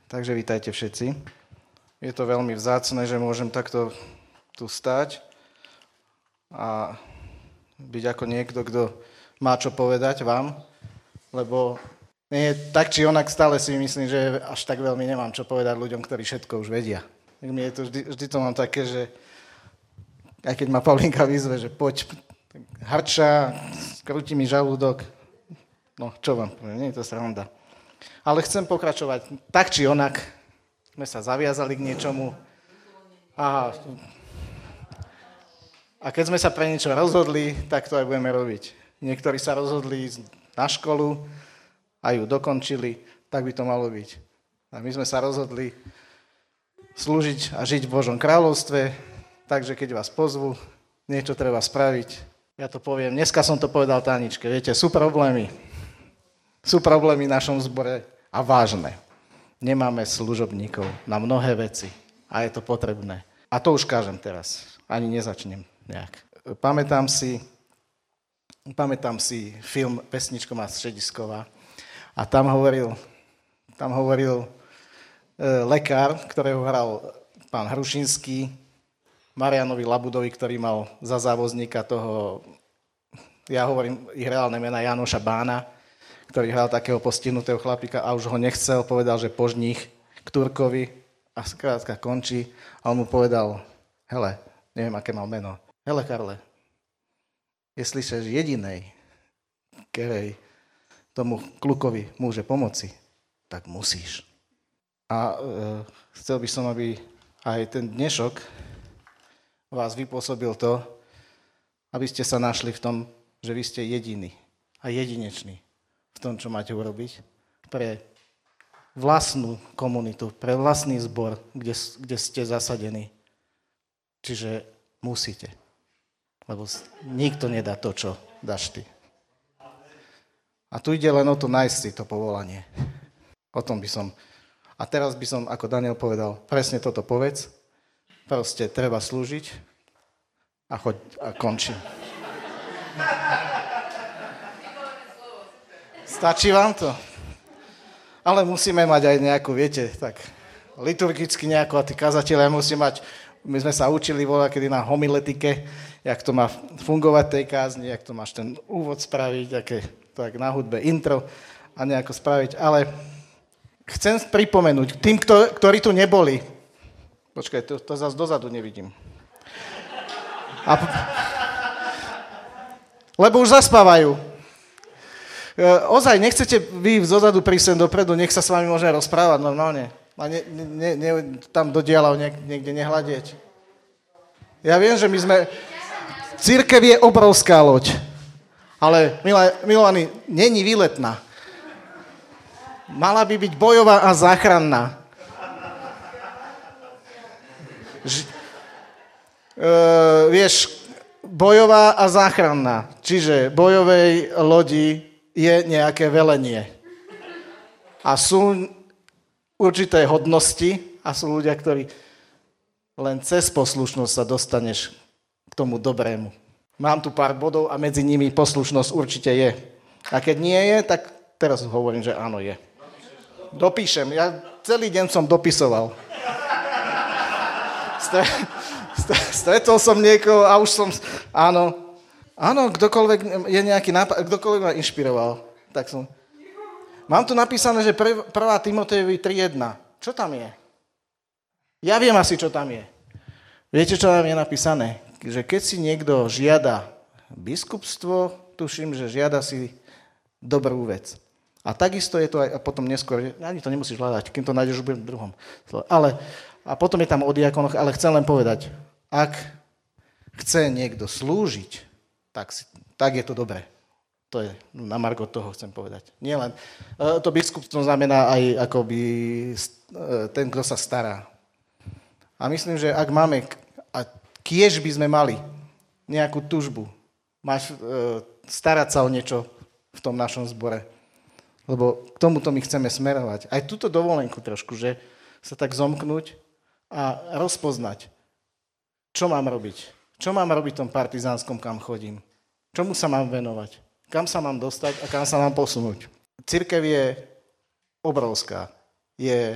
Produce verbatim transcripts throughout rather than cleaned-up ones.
Takže vítajte všetci. Je to veľmi vzácne, že môžem takto tu stať a byť ako niekto, kto má čo povedať vám, lebo nie, tak či onak stále si myslím, že až tak veľmi nemám čo povedať ľuďom, ktorí všetko už vedia. Mne je to vždy, vždy to mám také, že aj keď ma Paulinka vyzve, že poď, harča, krúti mi žalúdok, no čo vám poviem, nie je to sranda. Ale chcem pokračovať tak či onak. Sme sa zaviazali k niečomu. A, a keď sme sa pre niečo rozhodli, tak to aj budeme robiť. Niektorí sa rozhodli ísť na školu a ju dokončili, tak by to malo byť. A my sme sa rozhodli slúžiť a žiť v Božom kráľovstve, takže keď vás pozvu, niečo treba spraviť. Ja to poviem, dneska som to povedal Táničke, viete, sú problémy. Sú problémy v našom zbore a vážne. Nemáme služobníkov na mnohé veci a je to potrebné. A to už kážem teraz. Ani nezačnem nejak. Pamätám si, pamätám si film Pesničko má Středisková a tam hovoril, tam hovoril e, lekár, ktorého hral pán Hrušinský, Marianovi Labudovi, ktorý mal za závozníka toho, ja hovorím ich reálne mena, Jánoša Bána, ktorý hral takého postihnutého chlapíka a už ho nechcel, povedal, že požních k Turkovi a skrátka končí a on mu povedal, hele, neviem, aké mal meno, hele Karle, jestli seš jedinej, kerej tomu klukovi môže pomoci, tak musíš. A e, chcel by som, aby aj ten dnešok vás vypôsobil to, aby ste sa našli v tom, že vy ste jediní a jedineční v tom, čo máte urobiť pre vlastnú komunitu, pre vlastný zbor, kde, kde ste zasadení. Čiže musíte. Lebo nikto nedá to, čo dáš ty. A tu ide len o to nájsť si to povolanie. O tom by som... A teraz by som, ako Daniel povedal, presne toto povedz. Proste treba slúžiť a choď a končím. Stačí vám to? Ale musíme mať aj nejakú, viete, tak liturgicky nejako, a tí kazatelia musí mať, my sme sa učili voľa, kedy na homiletike, jak to má fungovať tej kázni, jak to máš ten úvod spraviť, aké, tak na hudbe intro a nejako spraviť, ale chcem pripomenúť tým, ktorí tu neboli, počkaj, to, to zase dozadu nevidím. A, lebo už zaspávajú. Ozaj, nechcete vy zozadu prísť sem dopredu, nech sa s vami môžeme rozprávať normálne. A ne, ne, ne, tam do dielav niek, niekde nehľadieť. Ja viem, že my sme... Cirkev je obrovská loď. Ale, milovaní, není výletná. Mala by byť bojová a záchranná. Ž, e, vieš, bojová a záchranná. Čiže bojovej lodi je nejaké velenie. A sú určité hodnosti a sú ľudia, ktorí len cez poslušnosť sa dostaneš k tomu dobrému. Mám tu pár bodov a medzi nimi poslušnosť určite je. A keď nie je, tak teraz hovorím, že áno je. Dopíšem. Ja celý deň som dopisoval. Stretol som niekoho a už som... Áno, Áno, kdokoľvek je nejaký nápad, kdokoľvek ma inšpiroval. Tak som... Mám tu napísané, že prvá Timotejovi tri jedna. Čo tam je? Ja viem asi, čo tam je. Viete, čo tam je napísané? Že keď si niekto žiada biskupstvo, tuším, že žiada si dobrú vec. A takisto je to aj a potom neskôr, ani to nemusíš hľadať, kým to nájdeš už v druhom. Ale, a potom je tam o diakonoch, ale chcem len povedať, ak chce niekto slúžiť, Tak, si, tak je to dobré. To je na margo toho chcem povedať. Nie len. To biskupstvo znamená aj akoby ten, kto sa stará. A myslím, že ak máme, a kiež by sme mali nejakú tužbu, máš starať sa o niečo v tom našom zbore. Lebo k tomuto my chceme smerovať. Aj túto dovolenku trošku, že sa tak zomknúť a rozpoznať, čo mám robiť. Čo mám robiť v tom partizánskom, kam chodím? Čomu sa mám venovať? Kam sa mám dostať a kam sa mám posunúť? Cirkev je obrovská. Je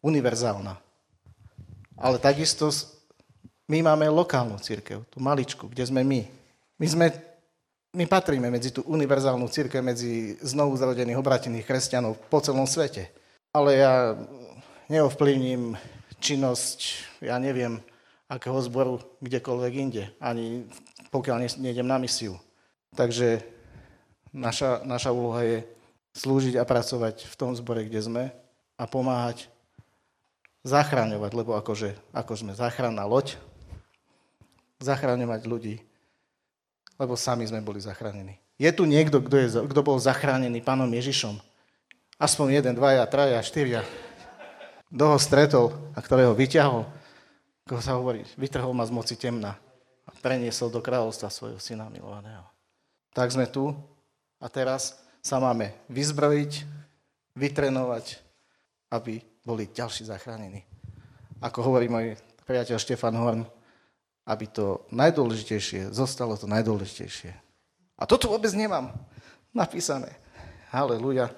univerzálna. Ale takisto my máme lokálnu cirkev, tú maličku, kde sme my. My, sme, my patríme medzi tú univerzálnu cirkev, medzi znovu zrodených, obratených kresťanov po celom svete. Ale ja neovplyvním činnosť, ja neviem, akého zboru kdekoľvek inde, ani pokiaľ nejdem na misiu. Takže naša, naša úloha je slúžiť a pracovať v tom zbore, kde sme a pomáhať zachraňovať, lebo akože, ako sme záchranná loď, zachraňovať ľudí, lebo sami sme boli zachránení. Je tu niekto, kto, je, kto bol zachránený Pánom Ježišom? Aspoň jeden, dvaja, traja, štyria. Kto ho stretol a ktorého vyťahol, ako sa hovorí, vytrhol ma z moci temna a preniesol do kráľovstva svojho syna milovaného. Tak sme tu a teraz sa máme vyzbrojiť, vytrenovať, aby boli ďalší zachránení. Ako hovorí môj priateľ Štefan Horn, aby to najdôležitejšie zostalo to najdôležitejšie. A toto vôbec nemám napísané. Halelúja.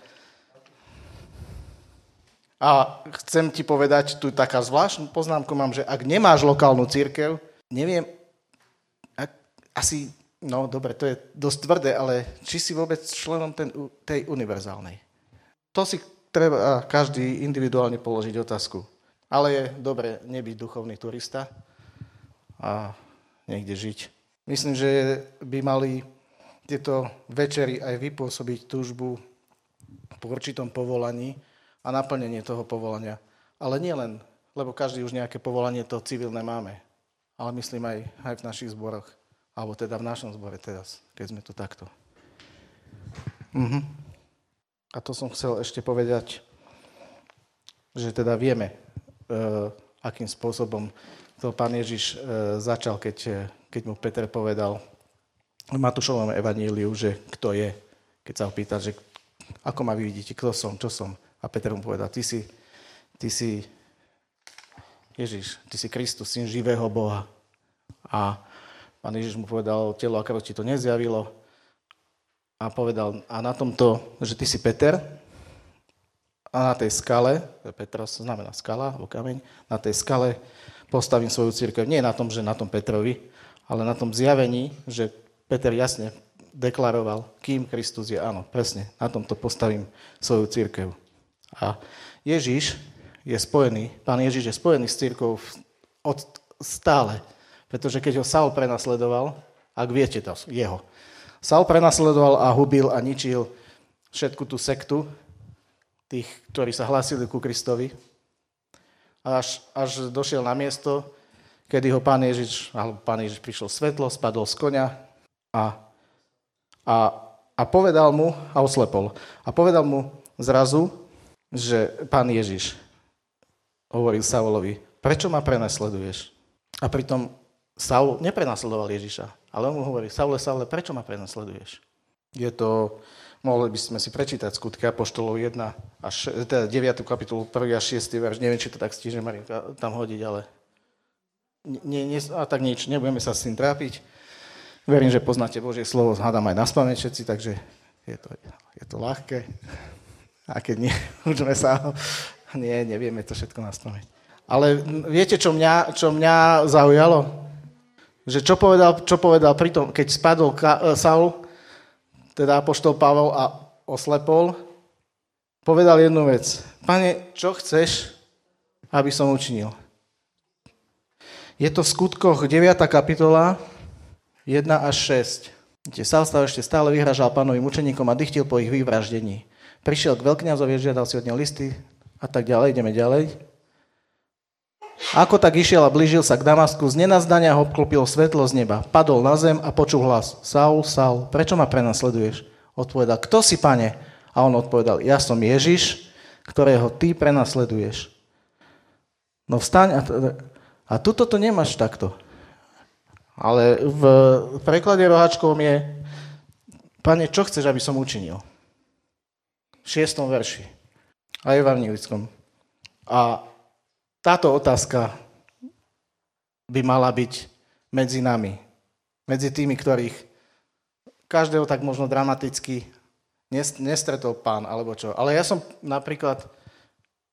A chcem ti povedať, tu taká zvláštnu poznámku mám, že ak nemáš lokálnu cirkev, neviem, ak, asi, no dobre, to je dosť tvrdé, ale či si vôbec členom ten, tej univerzálnej. To si treba každý individuálne položiť otázku. Ale je dobre nebyť duchovný turista a niekde žiť. Myslím, že by mali tieto večery aj vypôsobiť túžbu po určitom povolaní, a naplnenie toho povolania. Ale nie len, lebo každý už nejaké povolanie to civilné máme. Ale myslím aj, aj v našich zboroch. Alebo teda v našom zbore teraz, keď sme tu takto. Mhm. A to som chcel ešte povedať, že teda vieme, e, akým spôsobom to Pán Ježiš e, začal, keď, keď mu Peter povedal v Matúšovom evaníliu, že kto je. Keď sa ho pýta, že ako ma vy vidíte, kto som, čo som. A Peter mu povedal, ty si, ty si Ježiš, ty si Kristus, syn živého Boha. A Pán Ježiš mu povedal, telo a krv ti to nezjavilo. A povedal, a na tomto, že ty si Peter, a na tej skale, Petros znamená skala, alebo kameň, na tej skale postavím svoju cirkev. Nie na tom, že na tom Petrovi, ale na tom zjavení, že Peter jasne deklaroval, kým Kristus je. Áno, presne, na tomto postavím svoju cirkev. A Ježiš je spojený, Pán Ježiš je spojený s cirkvou od stále, pretože keď ho Saul prenasledoval, ak viete to, jeho, Saul prenasledoval a hubil a ničil všetku tú sektu, tých, ktorí sa hlásili ku Kristovi, až, až došiel na miesto, kedy ho Pán Ježiš, alebo Pán Ježiš prišiel svetlo, spadol z koňa a, a, a povedal mu, a oslepol, a povedal mu zrazu, že Pán Ježiš hovoril Saulovi, prečo ma prenasleduješ? A pritom Saul neprenasledoval Ježiša, ale on mu hovorí, Saule, Saule, prečo ma prenasleduješ? Je to, mohli by sme si prečítať Skutky apoštolov jeden, až, teda deviatu kapitolu, prvý až šiesty verš, neviem, či to tak stíže Marinka tam hodiť, ale nie, nie, a tak nič, nebudeme sa s tým trápiť. Verím, že poznáte Božie slovo, hádam aj naspamäť všetci, takže je to, je to ľahké. A keď nie, učme sa, nie, nevieme to všetko naspamäť. Ale viete, čo mňa, čo mňa zaujalo? Že čo povedal, čo povedal pri tom, keď spadol Ka- Saul, teda apoštol Pavol a oslepol, povedal jednu vec. Pane, čo chceš, aby som učinil? Je to v Skutkoch deviata kapitola, jeden až šesť. Saul ešte stále vyhražal Pánovým učeníkom a dychtil po ich vyvraždení. Prišiel k veľkňazovi, žiadal si od neho listy a tak ďalej, ideme ďalej. Ako tak išiel a blížil sa k Damasku, z nenazdania ho obklopilo svetlo z neba. Padol na zem a počul hlas. Saul, Saul, prečo ma prenasleduješ? Odpovedal, kto si, Pane? A on odpovedal, ja som Ježiš, ktorého ty prenasleduješ. No vstaň a, a tuto to nemáš takto. Ale v preklade roháčkovom je, Pane, čo chceš, aby som učinil? V šiestom verši a evanjelickom. A táto otázka by mala byť medzi nami, medzi tými, ktorých každého tak možno dramaticky nestretol Pán, alebo čo. Ale ja som napríklad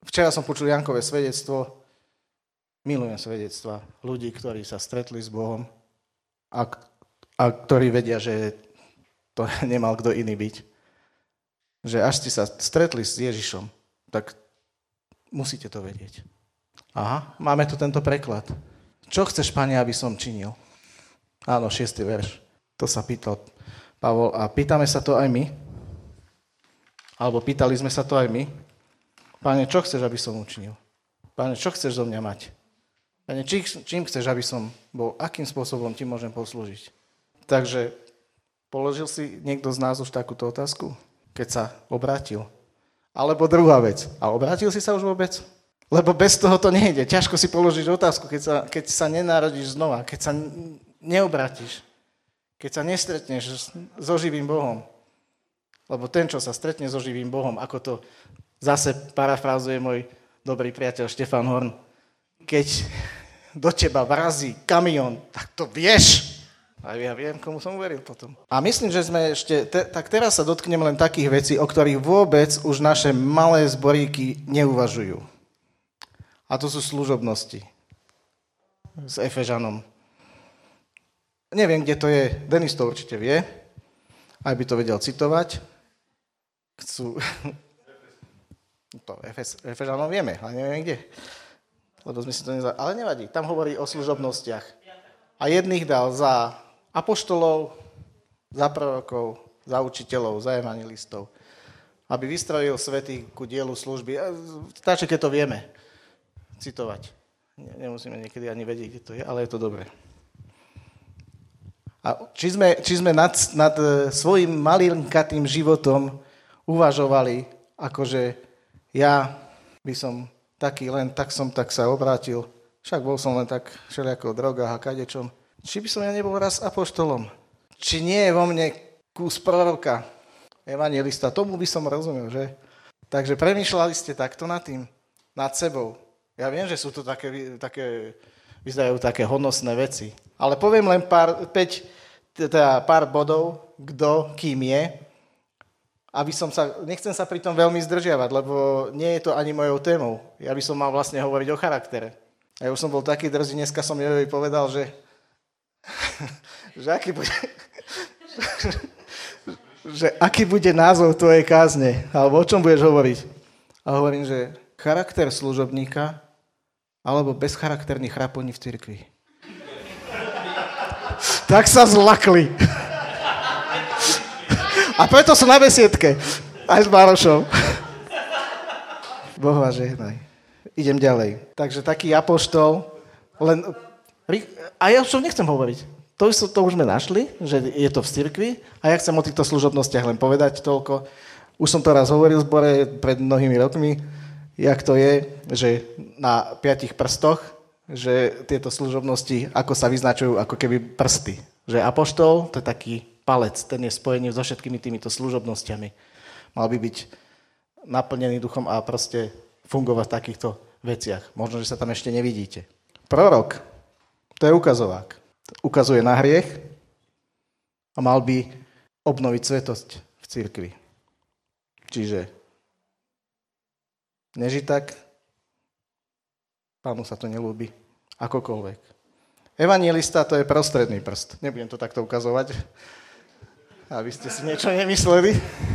Včera som počul Jankové svedectvo. Milujem svedectva ľudí, ktorí sa stretli s Bohom a, a ktorí vedia, že to nemal kto iný byť. Že až ste sa stretli s Ježišom, tak musíte to vedieť. Aha, máme tu tento preklad. Čo chceš, Pane, aby som činil? Áno, šiestý verš. To sa pýtal Pavol. A pýtame sa to aj my? Alebo pýtali sme sa to aj my? Pane, čo chceš, aby som učinil? Pane, čo chceš zo mňa mať? Pane, či, čím chceš, aby som bol? Akým spôsobom ti môžem poslúžiť? Takže položil si niekto z nás už takúto otázku, keď sa obrátil? Alebo druhá vec. A obrátil si sa už vôbec? Lebo bez toho to nejde. Ťažko si položiť otázku, keď sa, keď sa nenarodíš znova, keď sa neobrátiš, keď sa nestretneš so živým Bohom. Lebo ten, čo sa stretne so živým Bohom, ako to zase parafrázuje môj dobrý priateľ Štefan Horn, keď do teba vrazí kamión, tak to vieš. A ja viem, komu som uveril potom. A myslím, že sme ešte, te, tak teraz sa dotknem len takých vecí, o ktorých vôbec už naše malé zboríky neuvažujú. A to sú služobnosti s Efežanom. Neviem, kde to je, Denis to určite vie, aj by to vedel citovať. Chcú... To Efes, Efežanom vieme, ale neviem kde. Lebo sme si to nezá... Ale nevadí, tam hovorí o služobnostiach. A jedných dal za apoštolov, za prorokov, za učiteľov, za evangelistov, aby vystrojil svätých ku dielu služby. Stačí, keď to vieme citovať. Nemusíme niekedy ani vedieť, kde to je, ale je to dobré. A či sme, či sme nad, nad svojim malinkatým životom uvažovali, akože ja by som taký len, tak som tak sa obrátil, však bol som len tak všelijako v drogách a kadečom. Či by som ja nebol raz apoštolom? Či nie je vo mne kus proroka, evangelista? Tomu by som rozumel, že? Takže premýšľali ste takto nad tým, nad sebou. Ja viem, že sú to také, také vyzerajú také hodnostné veci. Ale poviem len pár, päť, teda pár bodov, kto, kým je, aby som sa, nechcem sa pri tom veľmi zdržiavať, lebo nie je to ani mojou témou. Ja by som mal vlastne hovoriť o charaktere. A ja už som bol taký drzý, dneska som Jojovi povedal, že, že, aký bude, že aký bude názov tvojej kázne, alebo o čom budeš hovoriť. A hovorím, že charakter služobníka alebo bezcharakterný chraponí v cirkvi. Tak sa zlakli. A preto som na besiedke. Aj s Marošom. Boh vás žehnaj. Idem ďalej. Takže taký apoštol, len... A ja už to nechcem hovoriť. To, to už sme našli, že je to v cirkvi. A ja chcem o týchto služobnostiach len povedať toľko. Už som to raz hovoril v zbore pred mnohými rokmi, jak to je, že na piatich prstoch, že tieto služobnosti, ako sa vyznačujú, ako keby prsty. Že apoštol, to je taký palec, ten je spojený so všetkými týmito služobnostiami. Mal by byť naplnený duchom a proste fungovať v takýchto veciach. Možno, že sa tam ešte nevidíte. Prorok, to je ukazovák. Ukazuje na hriech a mal by obnoviť svetosť v cirkvi. Čiže nežiť tak, Pánu sa to neľúbi, akokoľvek. Evangelista to je prostredný prst. Nebudem to takto ukazovať, aby ste si niečo nemysleli.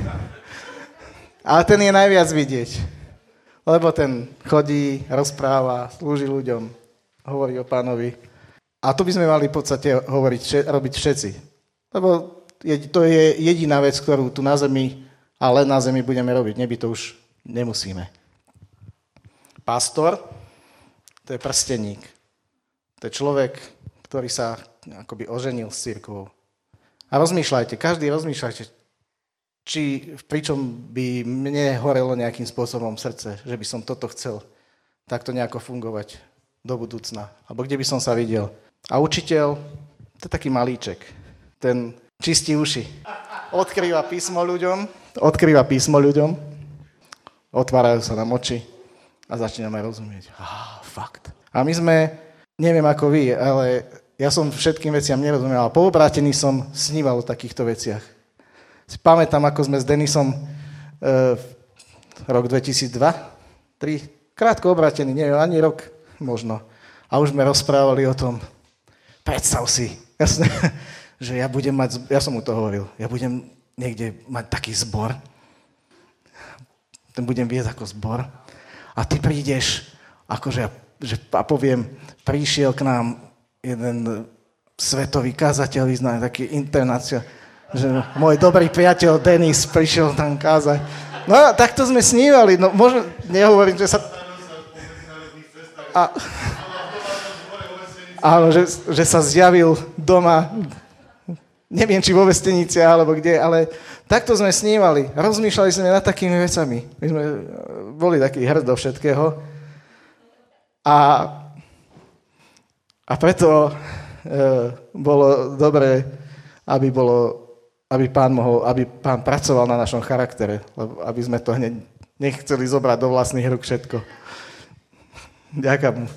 Ale ten je najviac vidieť. Lebo ten chodí, rozpráva, slúži ľuďom, hovorí o Pánovi. A to by sme mali v podstate hovoriť, robiť všetci. Lebo to je jediná vec, ktorú tu na zemi, a len na zemi budeme robiť. Neby to už nemusíme. Pastor, to je prsteník. To je človek, ktorý sa akoby oženil s cirkvou. A rozmýšľajte, každý rozmýšľajte, či pričom by mne horelo nejakým spôsobom srdce, že by som toto chcel takto nejako fungovať do budúcna. Alebo kde by som sa videl. A učiteľ, to je taký malíček. Ten čistí uši. Odkrýva písmo ľuďom, odkrýva písmo ľuďom, otvárajú sa nám oči a začíname rozumieť. Á, fakt. A my sme, neviem ako vy, ale ja som všetkým veciam nerozumel, ale po obrátení som sníval o takýchto veciach. Si pamätám, ako sme s Denisom e, rok dvetisícdva, tri, krátko obratený, neviem, ani rok možno. A už sme rozprávali o tom, predstav si, jasne, že ja budem mať, ja som mu to hovoril, ja budem niekde mať taký zbor, ten budem viesť ako zbor a ty prídeš, akože, že, a poviem, prišiel k nám jeden svetový kazateľ, vyznaný, taký internacionál, že môj dobrý priateľ Denis prišiel tam kázať. No a takto sme snívali, no možno, nehovorím, že sa... A... Áno, že, že sa zjavil doma, neviem, či vo Vestenici, alebo kde, ale takto sme snívali. Rozmýšľali sme nad takými vecami. My sme boli takí hrd do všetkého. A, a preto e, bolo dobré, aby, bolo, aby, pán mohol, aby pán pracoval na našom charaktere, lebo aby sme to hneď nechceli zobrať do vlastných rúk všetko. Ďakujem mu.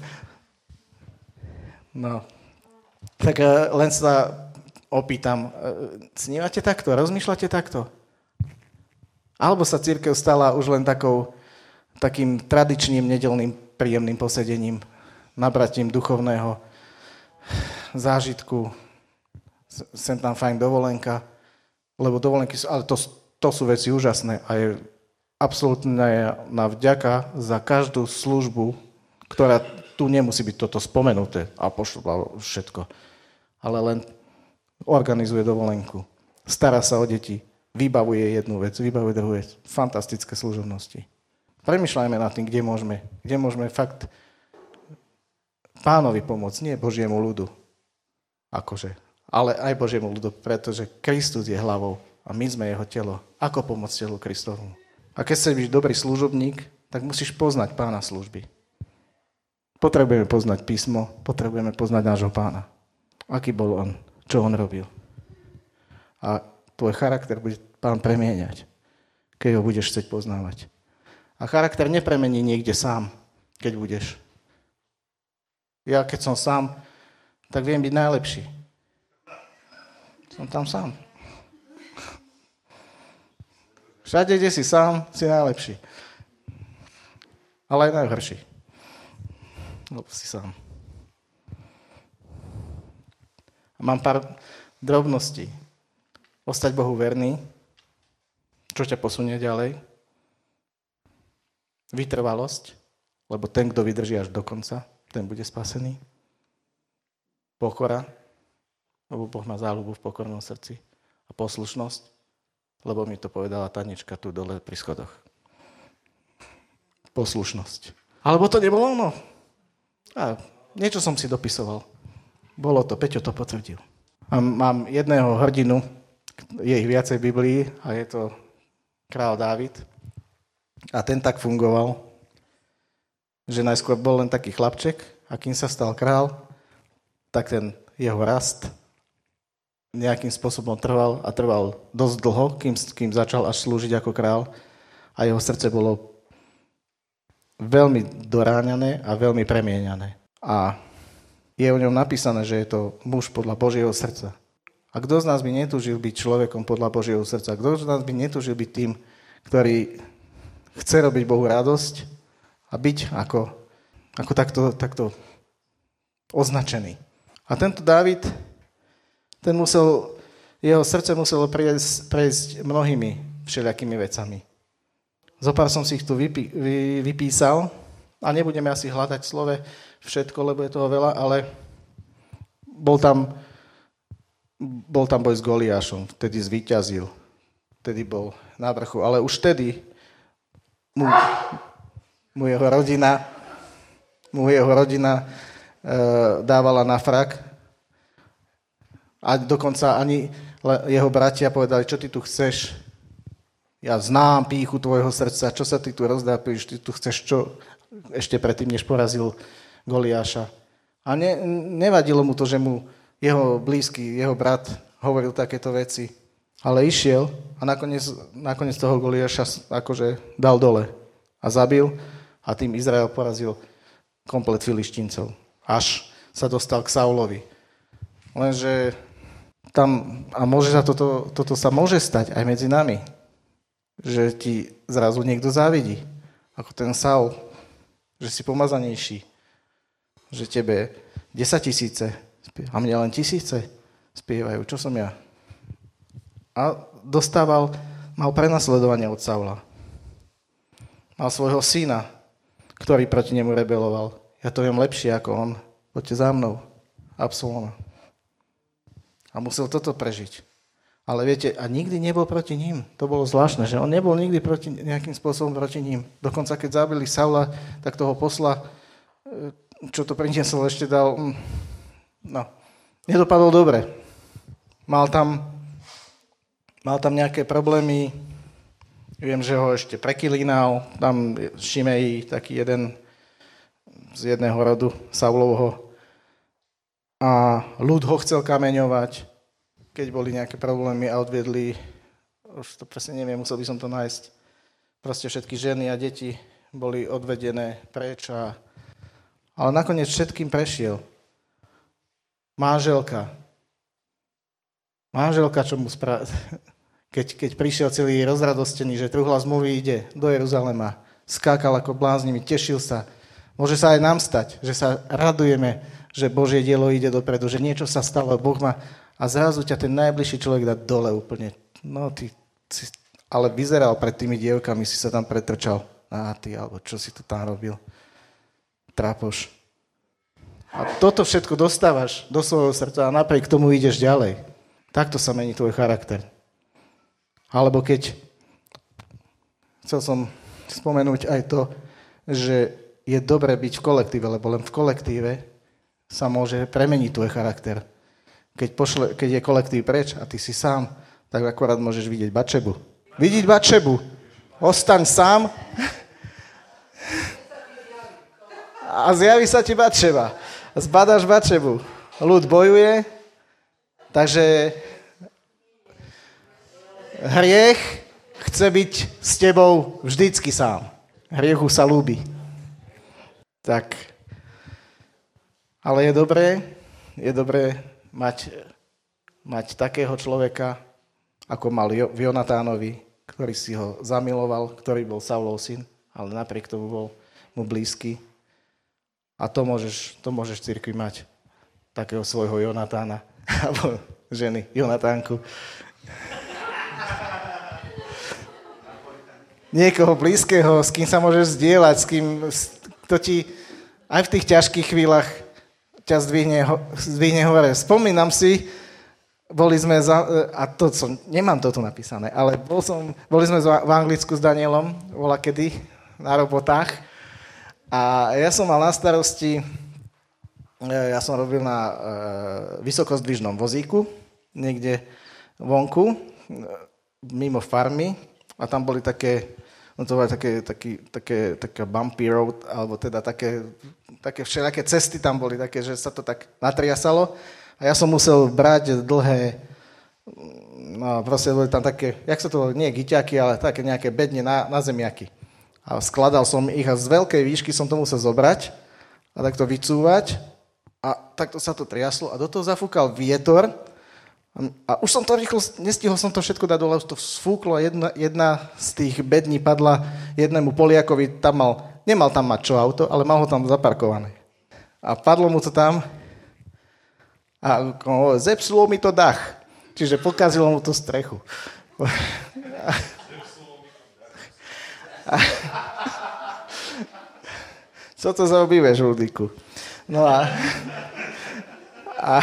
No, tak len sa opýtam, snívate takto, rozmýšľate takto? Alebo sa cirkev stala už len takou, takým tradičným, nedeľným, príjemným posedením, nabratím duchovného zážitku, sem tam fajn dovolenka, lebo dovolenky sú, ale to, to sú veci úžasné a je absolútne na vďaka za každú službu, ktorá tu nemusí byť toto spomenuté a pošlo všetko. Ale len organizuje dovolenku, stará sa o deti, vybavuje jednu vec, vybavuje druhú vec. Fantastické služobnosti. Premýšľajme nad tým, kde môžeme, kde môžeme fakt pánovi pomôcť, nie Božiemu ľudu. Akože, ale aj Božiemu ľudu, pretože Kristus je hlavou a my sme jeho telo. Ako pomôcť telu Kristovu? A keď chceš byť dobrý služobník, tak musíš poznať pána služby. Potrebujeme poznať písmo, potrebujeme poznať nášho pána. Aký bol on, čo on robil. A tvoj charakter bude pán premieňať, keď ho budeš chcieť poznávať. A charakter nepremení niekde sám, keď budeš. Ja keď som sám, tak viem byť najlepší. Som tam sám. Všade, kde si sám, si najlepší. Ale aj najhorší. Lebo si sám. A mám pár drobností. Ostať Bohu verný, čo ťa posunie ďalej. Vytrvalosť, lebo ten, kto vydrží až do konca, ten bude spasený. Pokora, lebo Boh má záľubu v pokornom srdci. A poslušnosť, lebo mi to povedala Tanička tu dole pri schodoch. Poslušnosť. Alebo to nebolo ono. A niečo som si dopisoval. Bolo to, Peťo to potvrdil. A mám jedného hrdinu, je ich viacej v Biblii a je to král Dávid. A ten tak fungoval, že najskôr bol len taký chlapček a kým sa stal král, tak ten jeho rast nejakým spôsobom trval a trval dosť dlho, kým, kým začal až slúžiť ako král a jeho srdce bolo veľmi doráňané a veľmi premieňané. A je o ňom napísané, že je to muž podľa Božieho srdca. A kto z nás by netúžil byť človekom podľa Božieho srdca? Kto z nás by netúžil byť tým, ktorý chce robiť Bohu radosť a byť ako, ako takto, takto označený? A tento Dávid, ten musel, jeho srdce muselo prejsť, prejsť mnohými všelijakými vecami. Zopár som si ich tu vypí, vy, vypísal a nebudeme asi hľadať v slove všetko, lebo je toho veľa, ale bol tam, bol tam boj s Goliášom, vtedy zvíťazil, vtedy bol na vrchu, ale už vtedy mu, mu jeho rodina, mu jeho rodina e, dávala na frak a dokonca ani jeho bratia povedali, čo ty tu chceš. Ja znám pýchu tvojho srdca, čo sa ty tu rozdápíš, ty tu chceš čo ešte predtým, než porazil Goliáša. A ne, nevadilo mu to, že mu jeho blízky, jeho brat hovoril takéto veci, ale išiel a nakoniec, nakoniec toho Goliáša akože dal dole a zabil a tým Izrael porazil komplet Filištíncov. Až sa dostal k Saulovi. Lenže tam, a môže sa toto, toto sa môže stať aj medzi nami, že ti zrazu niekto závidí. Ako ten Saul. že si pomazanejší, že tebe desaťtisíce a mne len tisíce spievajú. Čo som ja? A dostával, mal prenasledovanie od Saula. Mal svojho syna, ktorý proti nemu rebeloval. Ja to viem lepšie ako on. Poďte za mnou. Absaloma. A musel toto prežiť. Ale viete, a nikdy nebol proti ním. To bolo zvláštne, že on nebol nikdy proti, nejakým spôsobom proti ním. Dokonca keď zabili Saula, tak toho posla, čo to priniesol, ešte dal... No, nedopadol dobre. Mal tam, mal tam nejaké problémy. Viem, že ho ešte prekylínal. Tam Šimej, taký jeden z jedného rodu Saulovho. A ľud ho chcel kameňovať, keď boli nejaké problémy a odviedli, už to presne neviem, musel by som to nájsť. Proste všetky ženy a deti boli odvedené preč. A... Ale nakoniec všetkým prešiel. Manželka. Manželka, čo mu spra... Keď, keď prišiel celý rozradostený, že truhla zmluvy ide do Jeruzalema, skákal ako bláznivý, tešil sa. Môže sa aj nám stať, že sa radujeme, že Božie dielo ide dopredu, že niečo sa stalo, Boh má... A zrazu ťa ten najbližší človek dá dole úplne. No ty, si... Ale vyzeral pred tými dievkami, si sa tam pretrčal. Á, ty, alebo čo si to tam robil? Trápoš. A toto všetko dostávaš do svojho srdca a napriek tomu ideš ďalej. Takto sa mení tvoj charakter. Alebo keď... Chcel som spomenúť aj to, že je dobré byť v kolektíve, lebo len v kolektíve sa môže premeniť tvoj charakter. Keď, pošle, keď je kolektív preč a ty si sám, tak akorát môžeš vidieť Batšebu. Vidieť Batšebu. Ostaň sám a zjaví sa ti Batšeba. Zbadáš Batšebu. Ľud bojuje, takže hriech chce byť s tebou vždycky sám. Hriechu sa ľúbi. Tak... Ale je dobré, je dobré mať, mať takého človeka, ako mal jo, v Jonatánovi, ktorý si ho zamiloval, ktorý bol Saulov syn, ale napriek tomu bol mu blízky. A to môžeš, to môžeš v cirkvi mať, takého svojho Jonatána, alebo ženy, Jonatánku. Niekoho blízkeho, s kým sa môžeš zdieľať, s kým, kto ti aj v tých ťažkých chvíľach ťa zdvihne, zdvihne hore. Spomínam si, boli sme, za, a to som, nemám to tu napísané, ale bol som, boli sme v Anglicku s Danielom, voľa kedy, na robotách. A ja som mal na starosti, ja som robil na e, vysokozdvižnom vozíku, niekde vonku, mimo farmy, a tam boli také, no to boli také, také, také, také bumpy road, alebo teda také, také všelijaké cesty tam boli, také, že sa to tak natriasalo. A ja som musel brať dlhé, no proste boli tam také, jak sa to boli, nie gyťaky, ale také nejaké bedne na, na zemiaky. A skladal som ich a z veľkej výšky som to musel zobrať a takto vycúvať. A takto sa to triaslo a do toho zafúkal vietor. A už som to rýchlo, nestihol som to všetko dať dole, to sfúklo a jedna, jedna z tých bední padla jednému Poliakovi, tam mal, nemal tam mať čo auto, ale mal ho tam zaparkované. A padlo mu to tam a zepsulo mi to dach, čiže pokazilo mu to strechu. Co to za obýveš, Rudíku? No a... a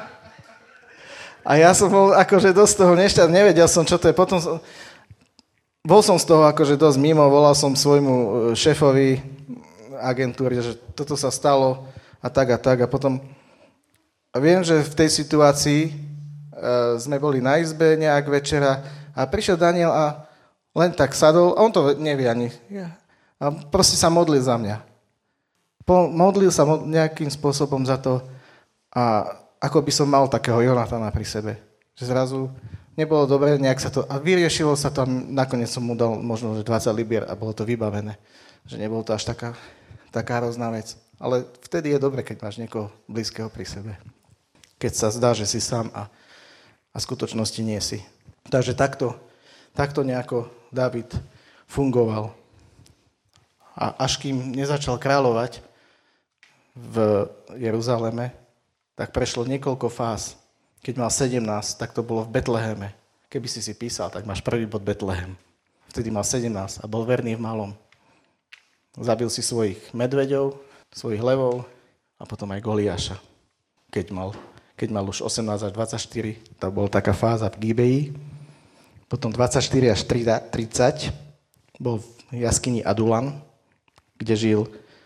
A ja som bol akože dosť toho nešťastný, nevedel som, čo to je. Potom som, bol som z toho akože dosť mimo, volal som svojmu šéfovi agentúry, že toto sa stalo a tak a tak. A potom a viem, že v tej situácii uh, sme boli na izbe nejak večera a prišiel Daniel a len tak sadol, a on to nevie ani. A proste sa modlil za mňa. Po, modlil sa mod, nejakým spôsobom za to a ako by som mal takého Jonatána pri sebe. Že zrazu nebolo dobre, nejak sa to... A vyriešilo sa to a nakoniec som mu dal možno že dvadsať libier a bolo to vybavené. Že nebolo to až taká, taká hrozná vec. Ale vtedy je dobre, keď máš niekoho blízkeho pri sebe. Keď sa zdá, že si sám a, a v skutočnosti nie si. Takže takto, takto nejako Dávid fungoval. A až kým nezačal kráľovať v Jeruzaleme, tak prešlo niekoľko fáz. Keď mal sedemnásť, tak to bolo v Betleheme. Keby si si písal, tak máš prvý bod Betlehem. Vtedy mal sedemnásť a bol verný v malom. Zabil si svojich medveďov, svojich levov a potom aj Goliáša. Keď mal, keď mal už osemnásť až dvadsaťštyri, to bola taká fáza v Gibeji. Potom dvadsaťštyri až tridsať bol v jaskyni Adulam, kde žil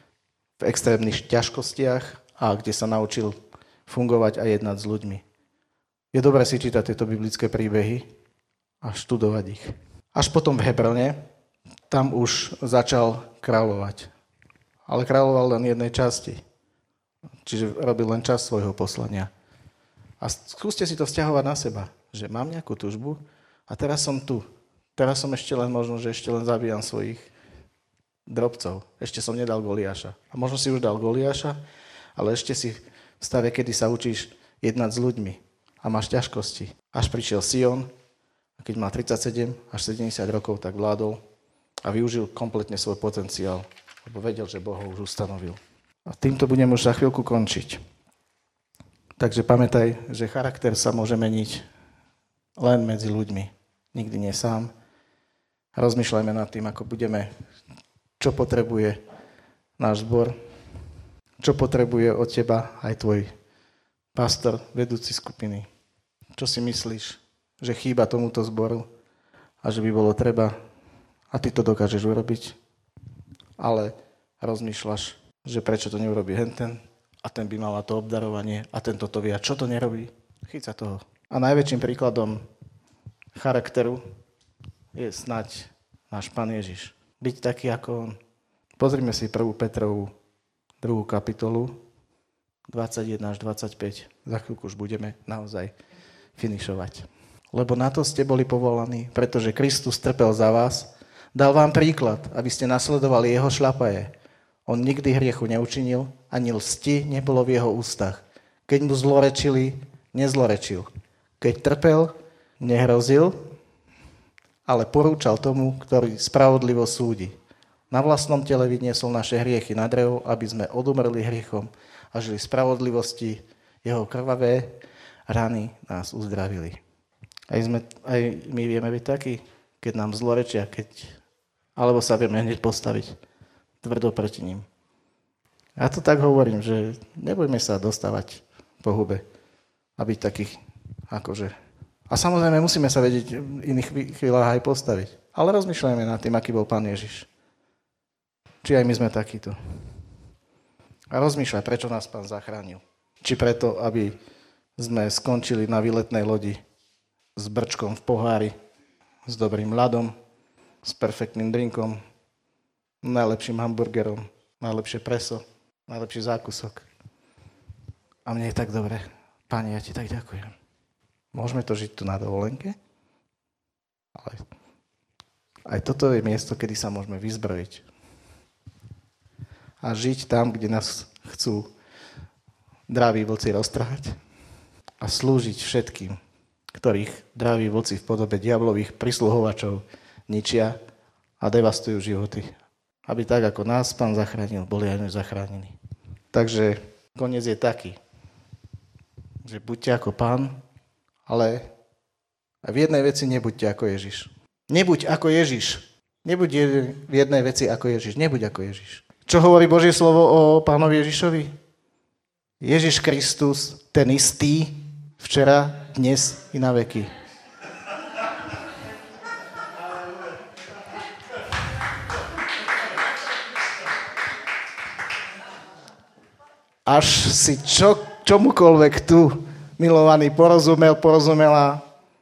v extrémnych ťažkostiach a kde sa naučil fungovať a jednať s ľuďmi. Je dobré si čítať tieto biblické príbehy a študovať ich. Až potom v Hebrone, tam už začal kráľovať. Ale kráľoval len v jednej časti. Čiže robil len časť svojho poslania. A skúste si to vzťahovať na seba, že mám nejakú túžbu a teraz som tu. Teraz som ešte len možno, že ešte len zabíjam svojich drobcov. Ešte som nedal Goliáša. A možno si už dal Goliáša, ale ešte si v stave, kedy sa učíš jednať s ľuďmi a máš ťažkosti. Až prišiel Sion a keď mal tridsaťsedem až sedemdesiat rokov, tak vládol a využil kompletne svoj potenciál, lebo vedel, že Boh ho už ustanovil. A týmto budem už za chvíľku končiť. Takže pamätaj, že charakter sa môže meniť len medzi ľuďmi. Nikdy nie sám. Rozmýšľajme nad tým, ako budeme, čo potrebuje náš zbor, čo potrebuje od teba aj tvoj pastor, vedúci skupiny. Čo si myslíš, že chýba tomuto zboru a že by bolo treba a ty to dokážeš urobiť, ale rozmýšľaš, že prečo to neurobí henten a ten by mal to obdarovanie a tento to vie a čo to nerobí. Chyť sa toho. A najväčším príkladom charakteru je snať náš Pán Ježiš. Byť taký ako on. Pozrime si prvú Petrovú druhú kapitolu, dvadsaťjeden až dvadsaťpäť. Za chvíľku už budeme naozaj finišovať. Lebo na to ste boli povolaní, pretože Kristus trpel za vás, dal vám príklad, aby ste nasledovali jeho šľapaje. On nikdy hriechu neučinil, ani lsti nebolo v jeho ústach. Keď mu zlorečili, nezlorečil. Keď trpel, nehrozil, ale porúčal tomu, ktorý spravodlivo súdi. Na vlastnom tele vyniesol naše hriechy na drevo, aby sme odumreli hriechom a žili v spravodlivosti. Jeho krvavé rany nás uzdravili. Aj, sme, aj my vieme byť takí, keď nám zlorečia, keď, alebo sa vieme hneď postaviť tvrdo proti ním. Ja to tak hovorím, že nebojme sa dostávať po hube a byť takých akože. A samozrejme musíme sa vedieť v iných chvíľach aj postaviť. Ale rozmýšľajme nad tým, aký bol Pán Ježiš. Či aj my sme takíto. A rozmýšľaj, prečo nás Pán zachránil. Či preto, aby sme skončili na výletnej lodi s brčkom v pohári, s dobrým ľadom, s perfektným drinkom, najlepším hamburgerom, najlepšie preso, najlepší zákusok. A mne je tak dobre. Pane, ja ti tak ďakujem. Môžeme to žiť tu na dovolenke? Ale aj toto je miesto, kedy sa môžeme vyzbrojiť. A žiť tam, kde nás chcú draví vlci roztrhať a slúžiť všetkým, ktorých draví vlci v podobe diablových prisluhovačov ničia a devastujú životy. Aby tak, ako nás Pán zachránil, boli aj my zachránení. Takže koniec je taký, že buďte ako Pán, ale v jednej veci nebuďte ako Ježiš. Nebuď ako Ježiš. Nebuď v jednej veci ako Ježiš. Nebuď ako Ježiš. Čo hovorí Božie slovo o Pánovi Ježišovi? Ježiš Kristus, ten istý, včera, dnes i na veky. Až si čo, čomukoľvek tu, milovaný, porozumel, porozumela,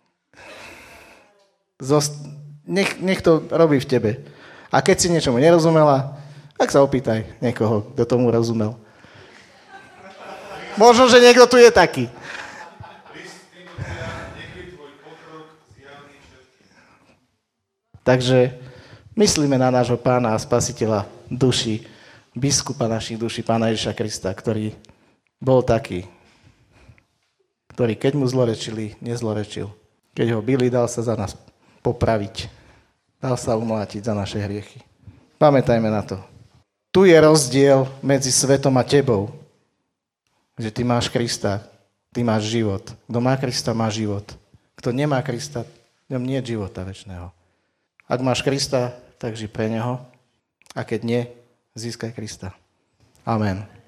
zost... nech, nech to robí v tebe. A keď si niečomu nerozumela, tak sa opýtaj niekoho, kto tomu rozumel. Možno, že niekto tu je taký. Takže myslíme na nášho Pána a Spasiteľa duší, biskupa našich duší, Pána Ježiša Krista, ktorý bol taký, ktorý keď mu zlorečili, nezlorečil. Keď ho bili, dal sa za nás popraviť. Dal sa umlátiť za naše hriechy. Pamätajme na to. Tu je rozdiel medzi svetom a tebou. Že ty máš Krista, ty máš život. Kto má Krista, má život. Kto nemá Krista, v ňom nie je života večného. Ak máš Krista, tak ži pre neho. A keď nie, získaj Krista. Amen.